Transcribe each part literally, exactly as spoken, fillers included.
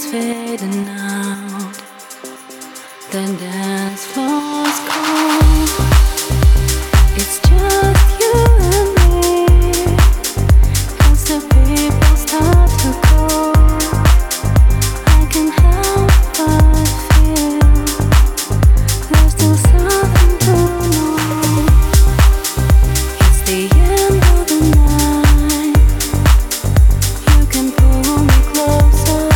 fading out. The dance floor's cold. It's just you and me. As the people start to go, I can't help but feel there's still something to know. It's the end of the night. You can pull me closer.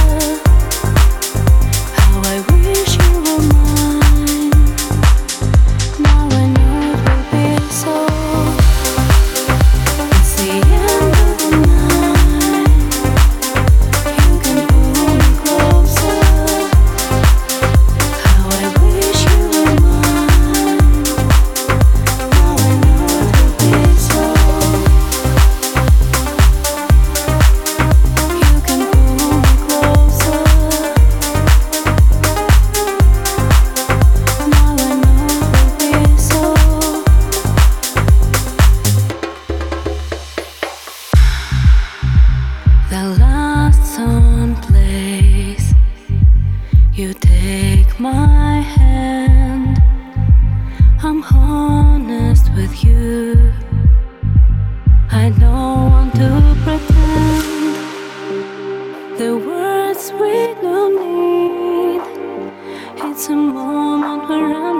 How I wish you were mine. Now I know it will be so. It's the end of the night. You can pull me closer. How I wish you were mine. Now I know it will be so. You can pull me closer. Now I know it will be so. The last song plays. You take my hand. I'm honest with you. I don't want to pretend. The words we don't need. It's a moment where